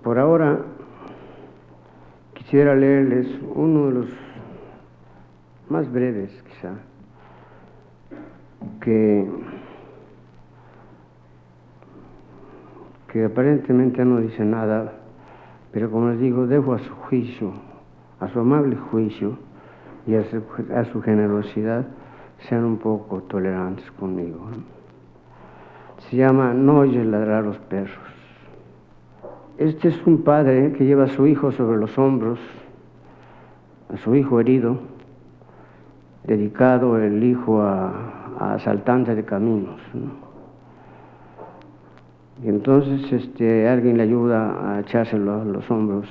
Por ahora quisiera leerles uno de los más breves, quizá, que aparentemente no dice nada, pero como les digo, dejo a su juicio, a su amable juicio y a su generosidad, sean un poco tolerantes conmigo. Se llama No oyes ladrar a los perros. Este es un padre que lleva a su hijo sobre los hombros, a su hijo herido, dedicado el hijo a asaltante de caminos, ¿no? Y entonces alguien le ayuda a echárselo a los hombros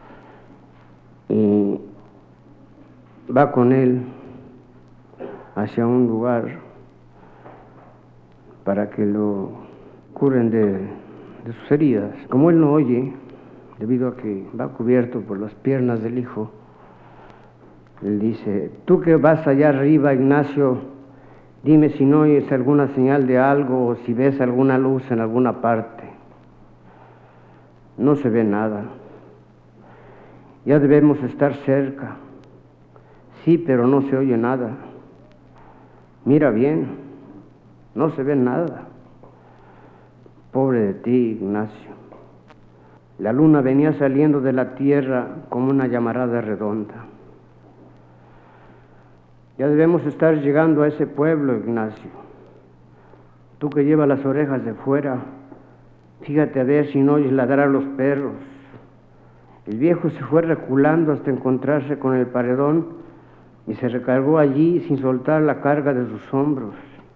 y va con él hacia un lugar para que lo curen de sus heridas. Como él no oye, debido a que va cubierto por las piernas del hijo, él dice: tú que vas allá arriba, Ignacio, dime si no oyes alguna señal de algo o si ves alguna luz en alguna parte. No se ve nada. Ya debemos estar cerca. Sí, pero no se oye nada. Mira bien, no se ve nada. Pobre de ti, Ignacio. La luna venía saliendo de la tierra como una llamarada redonda. Ya debemos estar llegando a ese pueblo, Ignacio. Tú que llevas las orejas de fuera, fíjate a ver si no oyes ladrar a los perros. El viejo se fue reculando hasta encontrarse con el paredón y se recargó allí sin soltar la carga de sus hombros.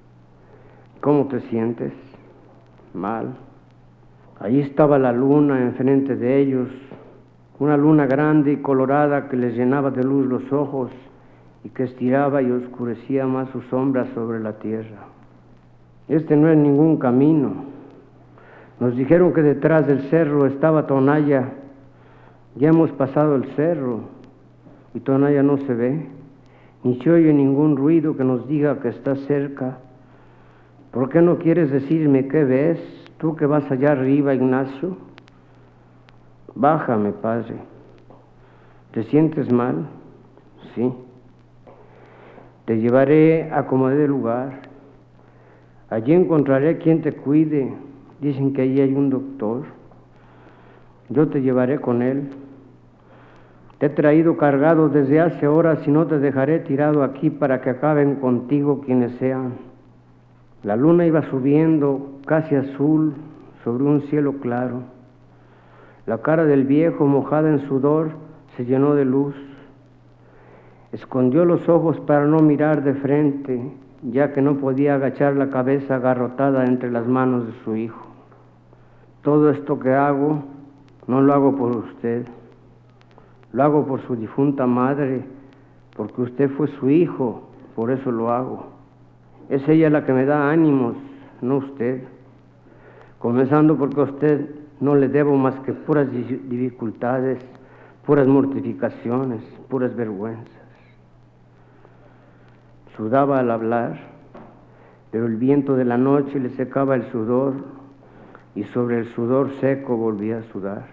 ¿Cómo te sientes? Mal. Allí estaba la luna enfrente de ellos, una luna grande y colorada que les llenaba de luz los ojos y que estiraba y oscurecía más sus sombras sobre la tierra. Este no es ningún camino. Nos dijeron que detrás del cerro estaba Tonaya. Ya hemos pasado el cerro y Tonaya no se ve, ni se oye ningún ruido que nos diga que está cerca. ¿Por qué no quieres decirme qué ves, tú que vas allá arriba, Ignacio? Bájame, padre. ¿Te sientes mal? Sí. Te llevaré a como dé lugar. Allí encontraré quien te cuide. Dicen que allí hay un doctor. Yo te llevaré con él. Te he traído cargado desde hace horas y no te dejaré tirado aquí para que acaben contigo quienes sean. La luna iba subiendo, casi azul, sobre un cielo claro. La cara del viejo, mojada en sudor, se llenó de luz. Escondió los ojos para no mirar de frente, ya que no podía agachar la cabeza agarrotada entre las manos de su hijo. Todo esto que hago, no lo hago por usted. Lo hago por su difunta madre, porque usted fue su hijo, por eso lo hago. Es ella la que me da ánimos, no usted. Comenzando porque a usted no le debo más que puras dificultades, puras mortificaciones, puras vergüenzas. Sudaba al hablar, pero el viento de la noche le secaba el sudor y sobre el sudor seco volvía a sudar.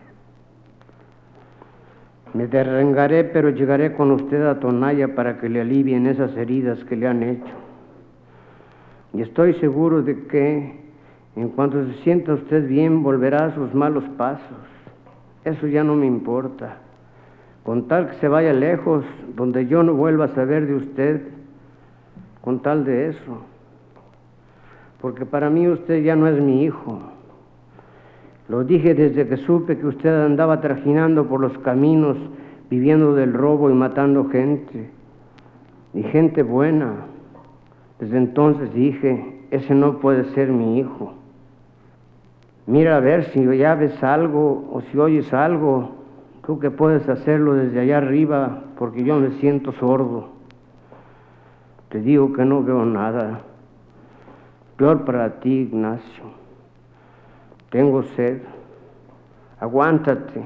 Me derrengaré, pero llegaré con usted a Tonaya para que le alivien esas heridas que le han hecho. Y estoy seguro de que, en cuanto se sienta usted bien, volverá a sus malos pasos. Eso ya no me importa. Con tal que se vaya lejos, donde yo no vuelva a saber de usted, con tal de eso. Porque para mí usted ya no es mi hijo. Lo dije desde que supe que usted andaba trajinando por los caminos, viviendo del robo y matando gente. Y gente buena. Desde entonces dije, ese no puede ser mi hijo. Mira a ver si ya ves algo o si oyes algo, tú que puedes hacerlo desde allá arriba, porque yo me siento sordo. Te digo que no veo nada. Peor para ti, Ignacio. Tengo sed. Aguántate.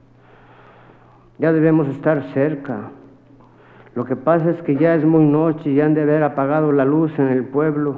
Ya debemos estar cerca. Lo que pasa es que ya es muy noche y han de haber apagado la luz en el pueblo.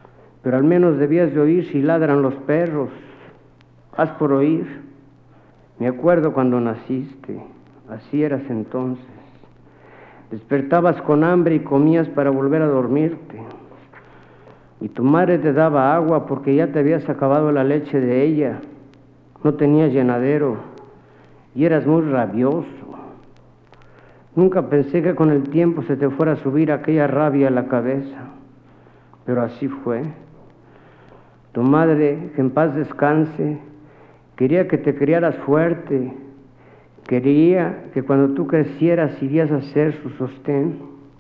Pero al menos debías de oír si ladran los perros. Haz por oír. Me acuerdo cuando naciste, así eras entonces. Despertabas con hambre y comías para volver a dormirte. Y tu madre te daba agua porque ya te habías acabado la leche de ella. No tenías llenadero y eras muy rabioso. Nunca pensé que con el tiempo se te fuera a subir aquella rabia a la cabeza, pero así fue. Tu madre, que en paz descanse, quería que te criaras fuerte, quería que cuando tú crecieras irías a ser su sostén.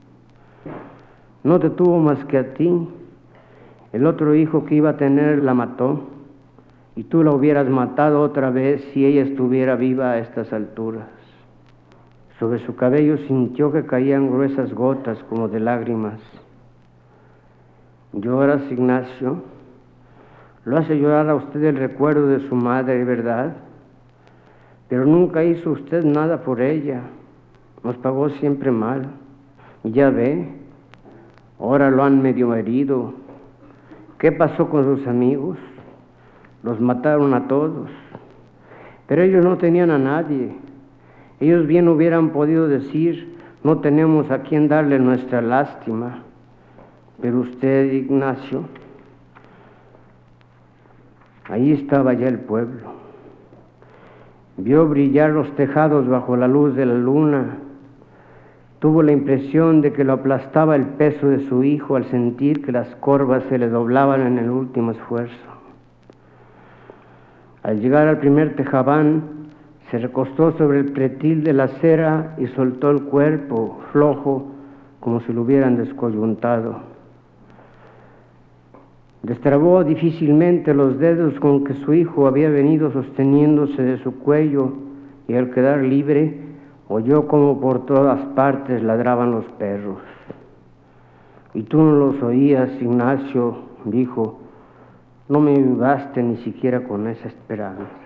No te tuvo más que a ti. El otro hijo que iba a tener la mató, y tú la hubieras matado otra vez si ella estuviera viva a estas alturas. Sobre su cabello sintió que caían gruesas gotas como de lágrimas. ¿Lloras, Ignacio? Lo hace llorar a usted el recuerdo de su madre, ¿verdad? Pero nunca hizo usted nada por ella. Nos pagó siempre mal. Y ya ve, ahora lo han medio herido. ¿Qué pasó con sus amigos? Los mataron a todos. Pero ellos no tenían a nadie. Ellos bien hubieran podido decir, no tenemos a quien darle nuestra lástima. Pero usted, Ignacio, ahí estaba ya el pueblo. Vio brillar los tejados bajo la luz de la luna. Tuvo la impresión de que lo aplastaba el peso de su hijo al sentir que las corvas se le doblaban en el último esfuerzo. Al llegar al primer tejabán, se recostó sobre el pretil de la acera y soltó el cuerpo, flojo, como si lo hubieran descoyuntado. Destrabó difícilmente los dedos con que su hijo había venido sosteniéndose de su cuello y al quedar libre, oyó como por todas partes ladraban los perros. «¿Y tú no los oías, Ignacio?», dijo. «No me ayudaste ni siquiera con esa esperanza».